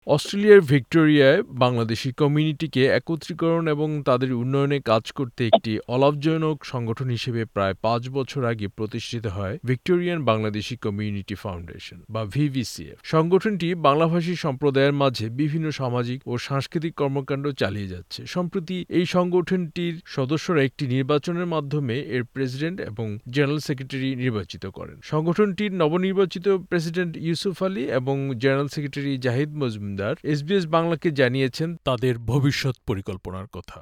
অস্ট্রেলিয়ার ভিক্টোরিয়ায় বাংলাদেশি কমিউনিটিকে একত্রীকরণ এবং তাদের উন্নয়নে কাজ করতে একটি অলাভজনক সংগঠন হিসেবে প্রায় ৫ বছর আগে প্রতিষ্ঠিত হয় ভিক্টোরিয়ান বাংলাদেশি কমিউনিটি ফাউন্ডেশন বা ভিভিসিএফ। সংগঠনটি বাংলাভাষী সম্প্রদায়ের মাঝে বিভিন্ন সামাজিক ও সাংস্কৃতিক কর্মকাণ্ড চালিয়ে যাচ্ছে। সম্প্রতি এই সংগঠনটির সদস্যরা একটি নির্বাচনের মাধ্যমে এর প্রেসিডেন্ট এবং জেনারেল সেক্রেটারি নির্বাচিত করেন। সংগঠনটির নবনির্বাচিত প্রেসিডেন্ট ইউসুফ আলী এবং general secretary Zahid Majumdar SBS বাংলাকে জানিয়েছেন তাদের ভবিষ্যৎ পরিকল্পনার কথা।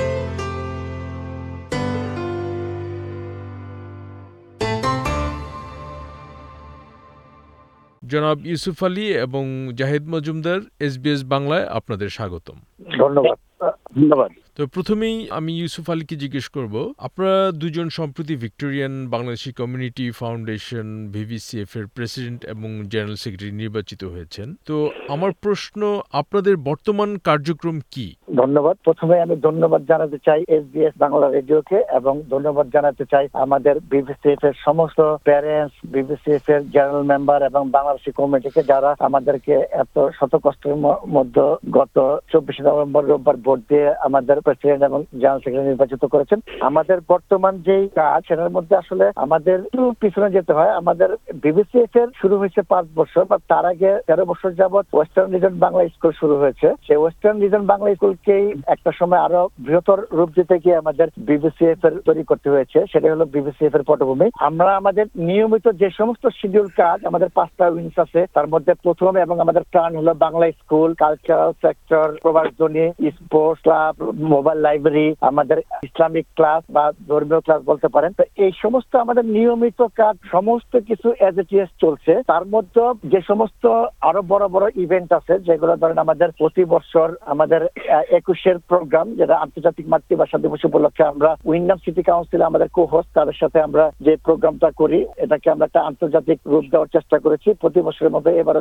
জনাব ইউসুফ আলী এবং জাহিদ মজুমদার, এসবিএস বাংলায় আপনাদের স্বাগতম। ধন্যবাদ। তো প্রথমেই আমি ইউসুফ আলীকে জিজ্ঞেস করব, আপনারা দুজন সম্প্রতি Victorian Bangladeshi community foundation VVCF এর প্রেসিডেন্ট এবং জেনারেল সেক্রেটারি নির্বাচিত হয়েছেন। তো আমার প্রশ্ন, আপনাদের বর্তমান কার্যক্রম কি? ধন্যবাদ। প্রথমে আমি ধন্যবাদ জানাতে চাই এসবিএস বাংলা রেডিওকে এবং ধন্যবাদ জানাতে চাই আমাদের বিবিসিএফ এর সমস্ত প্যারেন্টস, বিবিসিএফ এর জেনারেল মেম্বার এবং বাংলাদেশি কমিটিকে, যারা আমাদেরকে এত শত কষ্টের মধ্যে গত ২৪ নভেম্বর রোববার ভোট দিয়ে আমাদের প্রেসিডেন্ট এবং জেনারেল সেক্রেটারি নির্বাচিত করেছেন। আমাদের বর্তমান যেই কাজ, সেটার মধ্যে আসলে আমাদের একটু পিছনে যেতে হয়। আমাদের বিবিসিএফ এর শুরু হয়েছে ৫ বছর, বা তার আগে ১৩ বছর যাবৎ ওয়েস্টার্ন রিজন বাংলা স্কুল শুরু হয়েছে। সেই ওয়েস্টার্ন রিজন বাংলা স্কুলকেই একটা সময় আরো বৃহত্তর রূপ দিতে গিয়ে আমাদের বিবিসিএফ এর তৈরি করতে হয়েছে। সেটা হলো বিবিসিএফ এর পটভূমি। আমরা আমাদের নিয়মিত যে সমস্ত শিডিউল কাজ, আমাদের ৫টা উইংস আছে, তার মধ্যে প্রথম এবং আমাদের প্ল্যান হলো বাংলা স্কুল, কালচারাল সেক্টর, প্রবাসনী, স্পোর্টস ক্লাব, মোবাইল লাইব্রেরি, আমাদের ইসলামিক ক্লাস বা ধর্মীয় ক্লাস বলতে পারেন। তো এই সমস্ত আমাদের নিয়মিত কাজ সমস্ত কিছু এজ ইট ইজ চলছে। তার মধ্যে যে সমস্ত আরো বড় বড় ইভেন্ট আছে, যেগুলো ধরেন আমাদের প্রতি বছর আমাদের ২১-এর প্রোগ্রাম, যেটা আন্তর্জাতিক মাতৃভাষা দিবস উপলক্ষে আমরা উইন্ডাম সিটি কাউন্সিল আমাদের কো-হোস্ট, তাদের সাথে আমরা যে প্রোগ্রামটা করি, এটাকে আমরা একটা আন্তর্জাতিক রূপ দেওয়ার চেষ্টা করেছি। প্রতি বছরের মতো এবারও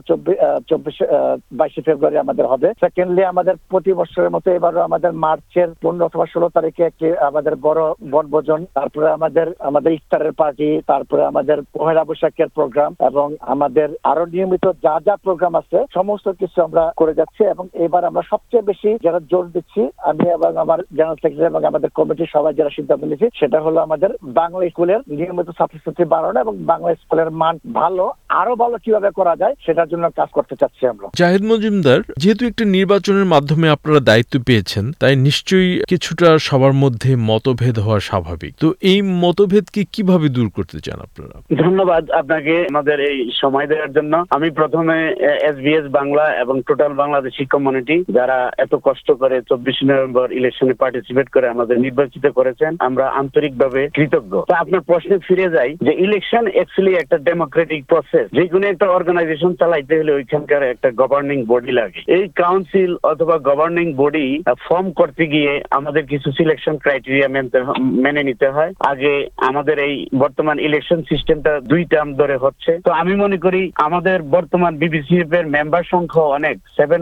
২২ ফেব্রুয়ারি আমাদের হবে। সেকেন্ডলি, আমাদের প্রতি বছরের মতো এবারও আমাদের মার্চের ১৫ অথবা ১৬ তারিখে একটি আমাদের বড় বনভোজন, তারপরে আমাদের ইফতারের পার্টি, তারপরে আমাদের পহেলা বৈশাখের প্রোগ্রাম এবং আমাদের আরো নিয়মিত যা যা প্রোগ্রাম আছে সমস্ত কিছু আমরা করে যাচ্ছি। এবং এবার আমরা সবচেয়ে বেশি যারা জোর দিচ্ছি, আমি এবং আমার জেনারেল সেক্রেটারি এবং আমাদের কমিটির সবাই যারা সিদ্ধান্ত নিয়েছি, সেটা হলো আমাদের বাংলা স্কুলের নিয়মিত ছাত্রছাত্রী বাড়ানো এবং বাংলা স্কুলের মান আরো ভালো কিভাবে করা যায় সেটার জন্য কাজ করতে চাচ্ছি আমরা। জাহিদ মজুমদার, যেহেতু একটা নির্বাচনের মাধ্যমে আপনারা দায়িত্ব পেয়েছেন, তাই নিশ্চয়ই কিছুটা সবার মধ্যে মতভেদ হওয়া স্বাভাবিক। তো এই মতভেদকে কিভাবে দূর করতে চান আপনারা? ধন্যবাদ আপনাকে আমাদের এই সময় দেওয়ার জন্য। আমি প্রথমে এসবিএস বাংলা এবং টোটাল বাংলাদেশি কমিউনিটি, যারা এত কষ্ট করে ২৪ নভেম্বর ইলেকশনে পার্টিসিপেট করে আমাদের নির্বাচিত করেছেন, আমরা আন্তরিকভাবে কৃতজ্ঞ। তো আপনার প্রশ্নে ফিরে যাই যে ইলেকশন অ্যাকচুয়ালি একটা ডেমোক্রেটিক প্রসেস। যে কোনো একটা অর্গানাইজেশন চালাইতে হলে ওইখানকার একটা গভর্নিং বডি লাগে। এই কাউন্সিল অথবা গভর্নিং বডি ফর্ম করতে গিয়ে আমাদের কিছু সিলেকশন ক্রাইটেরিয়া মেনে নিতে হয়। আগে আমাদের এই বর্তমান ইলেকশন সিস্টেমটা ২ টার্ম ধরে হচ্ছে। তো আমি মনে করি আমাদের বর্তমান বিবিসিএফ এর মেম্বার সংখ্যা অনেক,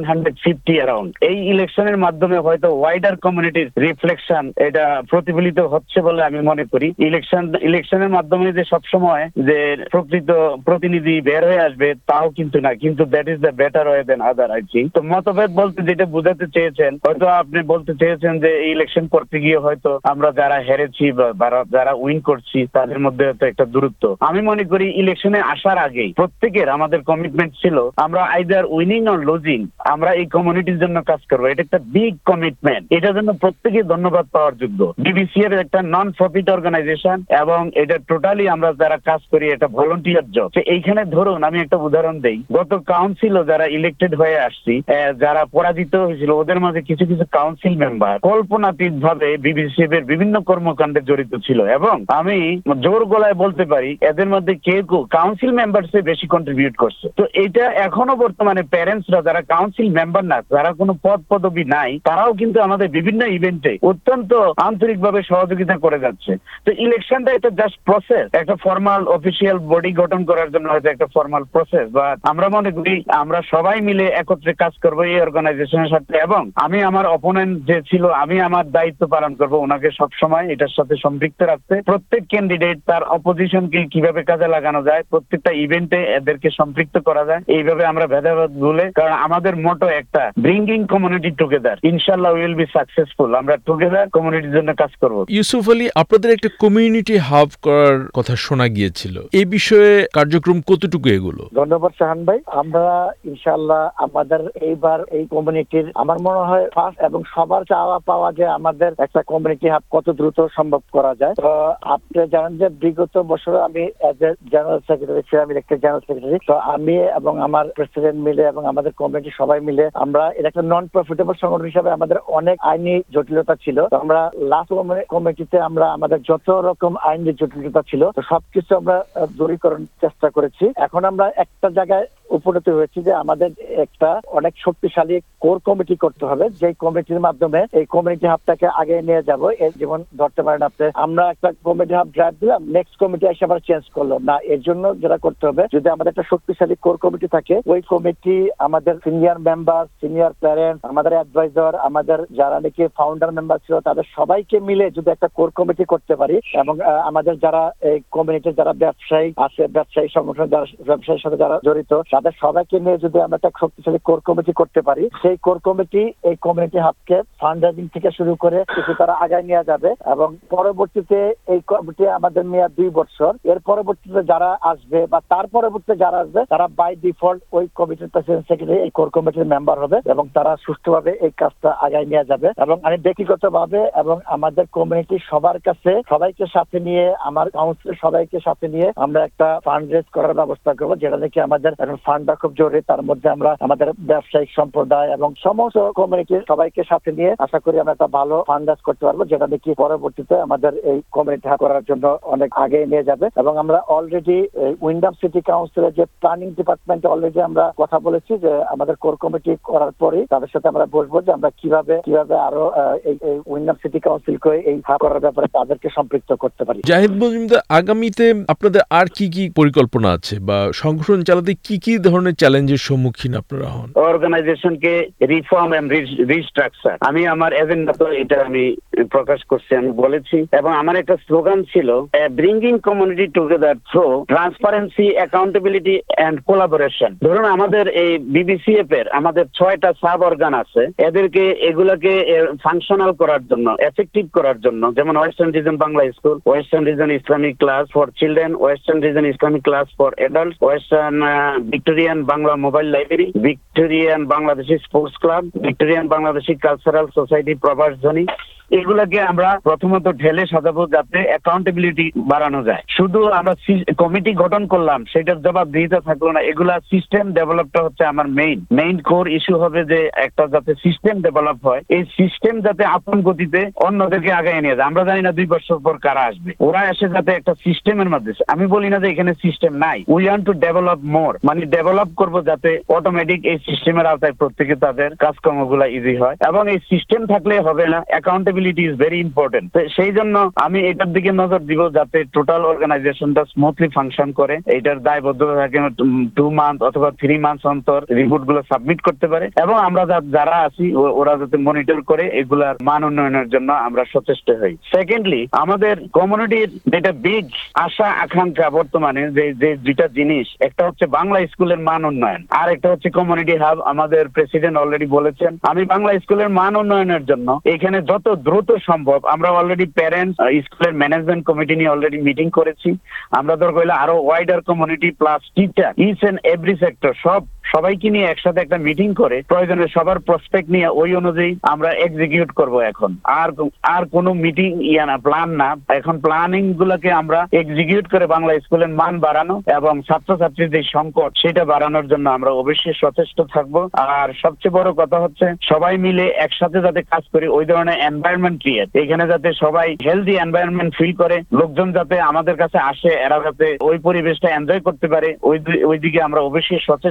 750 অ্যারাউন্ড। এই ইলেকশনের মাধ্যমে হয়তো ওয়াইডার কমিউনিটির রিফ্লেকশন এটা প্রতিফলিত হচ্ছে বলে আমি মনে করি। ইলেকশনের মাধ্যমে যে সবসময় যে প্রকৃত প্রতিনিধি বের হয়ে আসবে তাও কিন্তু না, কিন্তু that is the better way than other, I think. তো মতভেদ বলতে যেটা বুঝাতে চেয়েছেন, হয়তো আপনি বলতে চেয়েছেন যে এই ইলেকশন করতে গিয়ে হয়তো আমরা যারা হেরেছি বা যারা উইন করছি তাদের মধ্যে হয়তো একটা দূরত্ব। আমি মনে করি ইলেকশনে আসার আগেই প্রত্যেকের আমাদের কমিটমেন্ট ছিল আমরা আইদার উইনিং অর লুজিং, আমরা এই কমিউনিটির জন্য কাজ করবো। এটা একটা বিগ কমিটমেন্ট, এটার জন্য প্রত্যেকে ধন্যবাদ পাওয়ার যোগ্য। বিবিসিএফ একটা নন প্রফিট অর্গানাইজেশন এবং এটা টোটালি আমরা যারা কাজ করি এটা ভলান্টিয়ার জব। এইখানে ধরুন আমি একটা উদাহরণ দেই, গত কাউন্সিলও যারা ইলেক্টেড হয়ে আসছি, যারা পরাজিত হয়েছিল, ওদের মাঝে কিছু কিছু কাউন্সিল মেম্বার কল্পনাতীত ভাবে বিবিসিএফ এর বিভিন্ন কর্মকাণ্ডে জড়িত ছিল এবং আমি জোর গলায় বলতে পারি এদের মধ্যে কেউ কাউন্সিল মেম্বার সে বেশি কন্ট্রিবিউট করছে। তো এটা এখনো বর্তমানে প্যারেন্টসরা যারা কাউন্সিল মেম্বার না, যারা কোনো পদবি নাই, তারাও কিন্তু আমাদের বিভিন্ন ইভেন্টে অত্যন্ত আন্তরিকভাবে সহযোগিতা করে যাচ্ছে। তো ইলেকশনটা এটা জাস্ট প্রসেস, একটা ফর্মাল অফিসিয়াল বডি গঠন করার জন্য হয়তো একটা ফর্মাল প্রসেস, বা আমরা মনে করি আমরা সবাই মিলে একত্রে কাজ করবো এই অর্গানাইজেশনের সাথে। এবং আমি আমার অপোনেন্ট যে ছিল ছিল আমি আমার দায়িত্ব পালন করব ওনাকে সবসময় এটার সাথে সম্পৃক্ত রাখতে, প্রত্যেক ক্যান্ডিডেট তার অপোজিশনকে কিভাবে কাজে লাগানো যায়, প্রত্যেকটা ইভেন্টে এদেরকে সম্পৃক্ত করা যায়, এইভাবে আমরা ভেদাভেদ ভুলে, কারণ আমাদের মোটো একটা ব্রিঙ্গিং কমিউনিটি টুগেদার, ইনশাআল্লাহ উইল বি সাকসেসফুল। আমরা টুগেদার কমিউনিটির জন্য কাজ করব। ইউসুফ আলী, আপনাদের একটা কমিউনিটি হাব করার কথা শোনা গিয়েছিল, এই বিষয়ে কার্যক্রম কতটুকু এগুলো? ধন্যবাদ শাহান ভাই। আমরা ইনশাআল্লাহ আমাদের এইবার এই কমিউনিটির আমার মনে হয় ফার্স্ট এবং সবার চাওয়া পাওয়া যে আমাদের একটা কমিউনিটি হাব কত দ্রুত সম্ভব করা যায়। তো আপনি জানেন যে বিগত বছর আমি এজ এ জেনারেল সেক্রেটারি ছিলাম, ইলেক্টেড জেনারেল সেক্রেটারি। তো আমি এবং আমার প্রেসিডেন্ট মিলে এবং আমাদের কমিউনিটি সবাই মিলে আমরা এটা একটা নন প্রফিটেবল সংগঠন হিসাবে আমাদের অনেক আইনি জটিলতা ছিল। তো আমরা লাস্ট কমিটিতে আমরা আমাদের যত রকম আইনি জটিলতা ছিল তো সবকিছু আমরা দূরীকরণ চেষ্টা করেছি। এখন আমরা একটা জায়গায় উপনীত হয়েছি যে আমাদের একটা অনেক শক্তিশালী কোর কমিটি করতে হবে, যে কমিটির মাধ্যমে এই কমিউনিটি হাবটাকে আগে নিয়ে যাবো। যেমন ধরতে পারেন আপনি, আমরা একটা কমিউনিটি হাব ড্রাইভ দিলাম, নেক্সট কমিটি এসে আবার চেঞ্জ করলো না। এর জন্য যেটা করতে হবে, যদি আমাদের একটা শক্তিশালী কোর কমিটি থাকে, ওই কমিটি আমাদের সিনিয়র মেম্বার, সিনিয়র প্যারেন্টস, আমাদের অ্যাডভাইজার, আমাদের যারা নাকি ফাউন্ডার মেম্বার ছিল, তাদের সবাইকে মিলে যদি একটা কোর কমিটি করতে পারি এবং আমাদের যারা এই কমিউনিটির যারা ব্যবসায়ী আছে, ব্যবসায়ী সংগঠন যারা ব্যবসায়ীর সাথে যারা জড়িত, তাদের সবাইকে নিয়ে যদি আমরা একটা শক্তিশালী কোর কমিটি করতে পারি, সেই কোর কমিটি এই কমিউনিটি হাবকে ফান্ড রাইজিং থেকে শুরু করে কিছু তারা আগায় নিয়ে যাবে এবং পরবর্তীতে এই কমিটি আমাদের মেয়াদ 2 বছর। এর পরবর্তীতে যারা আসবে বা তার পরবর্তীতে যারা আসবে তারা বাই ডিফল্ট ওই কমিটির প্রেসিডেন্ট সেক্রেটারি এই কোর কমিটির মেম্বার হবে এবং তারা সুষ্ঠুভাবে এই কাজটা আগায় নিয়ে যাবে। এবং আমি ব্যক্তিগতভাবে এবং আমাদের কমিউনিটি সবার কাছে সবাইকে সাথে নিয়ে, আমার কাউন্সিলের সবাইকে সাথে নিয়ে আমরা একটা ফান্ড রেজ করার ব্যবস্থা করবো, যেটা নাকি আমাদের ফান্ডটা খুব জরুরি। তার মধ্যে আমরা আমাদের ব্যবসায়িক সম্প্রদায় এবং সমস্ত কমিউনিটির সবাইকে সাথে নিয়ে আশা করি আমরা একটা ভালো ফান্ড রেজ করতে পারবো, যেটা নাকি পরবর্তীতে আমাদের এই কমিউনিটি করার জন্য অনেক আগে নিয়ে যাবে। এবং আমরা অলরেডি উইন্ডাম সিটি কাউন্সিলের যে প্ল্যানিং ডিপার্টমেন্টে অলরেডি আমরা কথা বলেছি যে আমাদের কোর কমিটি করার পরে তাদের সাথে আমরা বসবো যে আমরা কিভাবে আরো এই উইন্ডাম সিটি কাউন্সিলকে এই হাব করার ব্যাপারে তাদেরকে সম্পৃক্ত করতে পারি। জাহিদ মজুমদার, আগামীতে আপনাদের আর কি কি পরিকল্পনা আছে বা সংগঠন চালাতে কি কি ধরনের চ্যালেঞ্জের সম্মুখীন আপনারা হন? অর্গানাইজেশনকে রিফর্ম এন্ড রিস্ট্রাকচার, আমি আমার এজেন্ডা তো এটা আমি প্রকাশ করছি, আমি বলেছি। এবং আমার একটা স্লোগান ছিল bringing community together through transparency, accountability and collaboration. ধরুন আমাদের এই বিবিসিএফ এর আমাদের 6টা সাব অর্গান আছে, এদেরকে এগুলাকে ফাংশনাল করার জন্য, এফেক্টিভ করার জন্য, যেমন western region Bangla school, western region Islamic class for children, western region Islamic class for adult, western Victorian Bangla mobile library, Victorian Bangladeshi sports club, Victorian Bangladeshi cultural society Probash Dhwani, এগুলাকে আমরা প্রথমত ঢেলে সাজাবো যাতে অ্যাকাউন্টেবিলিটি বাড়ানো যায়। শুধু আমরা কমিটি গঠন করলাম সেটার জবাবদিহিতা থাকলো না, এগুলা সিস্টেম ডেভেলপটা হচ্ছে আমার মেইন কোর ইস্যু হবে, যে একটা যাতে সিস্টেম ডেভেলপ হয়, এই সিস্টেম যাতে আপন গতিতে অন্যদেরকে আগায় নিয়ে যায়। আমরা জানি না 2 বছর পর কারা আসবে, ওরা এসে যাতে একটা সিস্টেমের মধ্যে, আমি বলি না যে এখানে সিস্টেম নাই, we want to develop more, মানে ডেভেলপ করবো যাতে অটোমেটিক এই সিস্টেমের আওতায় প্রত্যেকে তাদের কাজকর্মগুলা ইজি হয়। এবং এই সিস্টেম থাকলে হবে না, অ্যাকাউন্টেবিলিটি ইজ ভেরি ইম্পর্টেন্ট। সেই জন্য আমি এটার দিকে নজর দিব যাতে টোটাল অর্গানাইজেশনটা স্মুথলি ফাংশন করে, এইটার দায়বদ্ধতা থাকে 2 মান্থ অথবা 3 মান্থ অন্তর রিপোর্ট গুলো সাবমিট করতে পারে। এবং আমরা যারা আছি ওরা যাতে মনিটর করে এগুলার মান উন্নয়নের জন্য আমরা সচেষ্ট হই। সেকেন্ডলি, আমাদের কমিউনিটির যেটা বিগ আশা আকাঙ্ক্ষা বর্তমানে যে 2টা জিনিস, একটা হচ্ছে বাংলা স্কুলের মান উন্নয়ন, আর একটা হচ্ছে কমিউনিটি হাব। আমাদের প্রেসিডেন্ট অলরেডি বলেছেন, আমি বাংলা স্কুলের মান উন্নয়নের জন্য এখানে যত দ্রুত সম্ভব, আমরা অলরেডি প্যারেন্টস, স্কুলের ম্যানেজমেন্ট কমিটি নিয়ে অলরেডি মিটিং করেছি। আমরা ধর কইলে আরো wider community plus teacher, each and every sector, সবাইকে নিয়ে একসাথে একটা মিটিং করে প্রয়োজনে সবার প্রসপেক্ট নিয়ে ওই অনুযায়ী আমরা এক্সিকিউট করব। এখন আর কোনো মিটিং প্ল্যান না, এখন প্ল্যানিং গুলোকে আমরা এক্সিকিউট করে বাংলা স্কুলের মান বাড়ানো এবং ছাত্রছাত্রীর যে সংকট সেটা বাড়ানোর জন্য আমরা অবশ্যই সচেষ্ট থাকবো। আর সবচেয়ে বড় কথা হচ্ছে সবাই মিলে একসাথে যাতে কাজ করি, ওই ধরনের এনভায়রনমেন্ট ক্রিয়েট, এখানে যাতে সবাই হেলদি এনভায়রনমেন্ট ফিল করে, লোকজন যাতে আমাদের কাছে আসে, এরা যাতে ওই পরিবেশটা এনজয় করতে পারে, ওই দিকে আমরা অবশ্যই সচেষ্ট থাকবো।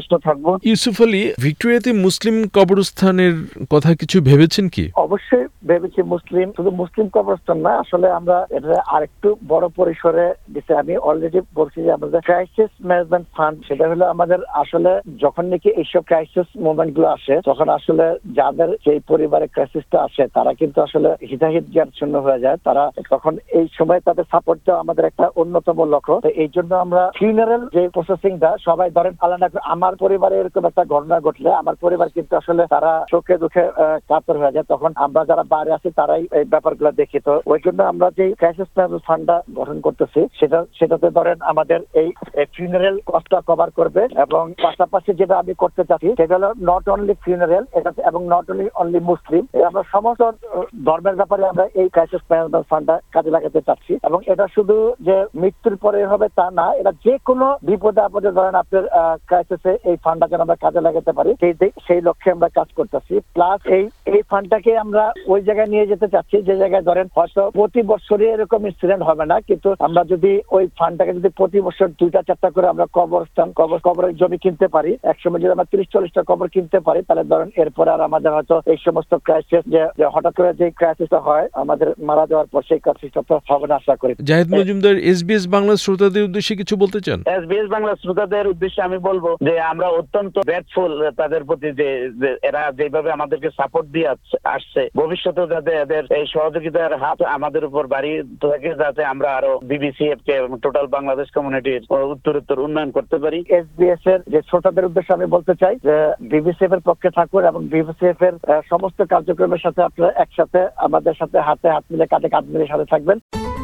থাকবো। ইউসুফ আলী, ভিক্টোরিয়াতে মুসলিম কবরস্থানের কথা কিছু ভেবেছেন কি? অবশ্যই ভেবেছি। শুধু মুসলিম কবরস্থান না, আসলে আমরা এটা আরেকটু বড় পরিসরে দিতে, আমি অলরেডি বলছি যে আমাদের ক্রাইসিস ম্যানেজমেন্ট ফান্ড, সেটা হলো আমাদের আসলে যখন নাকি এইসব ক্রাইসিস মুভমেন্ট গুলো আসে, তখন আসলে যাদের সেই পরিবারের ক্রাইসিসটা আসে তারা কিন্তু আসলে হিতাহিত জ্ঞান শূন্য হয়ে যায়, তারা তখন এই সময় তাদের সাপোর্ট দেওয়া আমাদের একটা অন্যতম লক্ষ্য। তো এই জন্য আমরা ফিউনারাল যে প্রসেসিংটা, সবাই ধরেন আলাদা, আমার পরিবারে এরকম একটা ঘটনা ঘটলে আমার পরিবার কিন্তু আসলে তারা চোখে দুঃখে কাতর হয়ে যায়, তখন আমরা যারা বাইরে আছি তারাই এই ব্যাপারগুলো দেখি। তো ওই জন্য আমরা যে ক্রাইসিস ম্যানেজমেন্ট ফান্ডটা গঠন করতেছি, সেটাতে ধরেন আমাদের এই ফিউনারাল কস্টটা কভার করবে, এবং পাশাপাশি যেটা আমি করতে চাচ্ছি সেটা হলো নট অনলি ফিউনারাল, এটা এবং নট অনলি মুসলিম, আমরা সমস্ত ধর্মের ব্যাপারে আমরা এই ক্রাইসিস ম্যানেজমেন্ট ফান্ডটা কাজে লাগাতে চাচ্ছি। এবং এটা শুধু যে মৃত্যুর পরে হবে তা না, এটা যে কোনো বিপদে আপদে ধরেন আপনার ক্রাইসিসে এই ফান্ডটা যেন আমরা কাজে লাগাতে পারি, সেই লক্ষ্যে আমরা কাজ করতেছি। প্লাস এই ফান্ডটাকে আমরা ওই জায়গায় নিয়ে যেতে চাচ্ছি যে জায়গায় ধরেন হয়তো প্রতি বছরই এরকম ইনসিডেন্ট হবে না, কিন্তু আমরা যদি ওই ফান্ডটাকে যদি প্রতি বছর 2-4টা করে আমরা কবরের জমি কিনতে পারি, একসময় যদি আমরা 30-40টা কবর কিনতে পারি, তাহলে ধরেন এরপরে আর আমাদের হয়তো এই সমস্ত ক্রাইসিস যে হঠাৎ করে যে ক্রাইসিসটা হয় আমাদের মারা যাওয়ার পর, সেই ক্রাইসিসটা তো হবে না আশা করি। জাহিদ মজুমদার, SBS বাংলা শ্রোতাদের উদ্দেশ্যে কিছু বলতে চান? SBS বাংলা শ্রোতাদের উদ্দেশ্যে আমি বলবো যে আমরা অত্যন্ত গ্রেটফুল তাদের প্রতি, যে এরা যেভাবে আমাদেরকে সাপোর্ট দিয়ে আসছে, ভবিষ্যতে যাতে এদের এই সহযোগিতার হাত আমাদের উপর বাড়িয়ে থাকে, যাতে আমরা আরো BBCF কে টোটাল বাংলাদেশ কমিউনিটির উত্তরোত্তর উন্নয়ন করতে পারি। SBS এর যে শ্রোতাদের উদ্দেশ্যে আমি বলতে চাই যে BBCF এর পক্ষে থাকুন, এবং BBCF এর সমস্ত কার্যক্রমের সাথে আপনারা একসাথে আমাদের সাথে হাতে হাত মিলে, কাঁধে কাঁধ মিলে সাথে থাকবেন।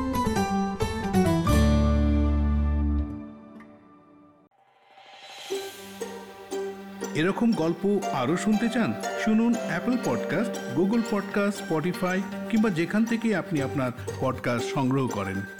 এরকম গল্প আরও শুনতে চান? শুনুন Apple podcast, Google podcast, Spotify কিংবা যেখান থেকে আপনি আপনার পডকাস্ট সংগ্রহ করেন।